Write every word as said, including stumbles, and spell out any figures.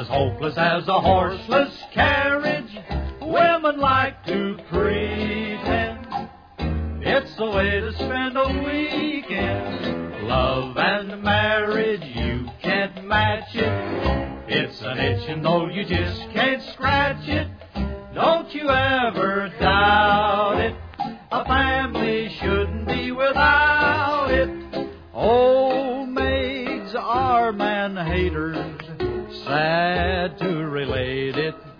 as hopeless as a horseless carriage. Women like to pretend. It's the way to spend a weekend. Love and marriage, you can't match it. It's an itch and though you just can't scratch it. Don't you ever doubt it. A family shouldn't be without it. Old maids are man haters, sad to relate it.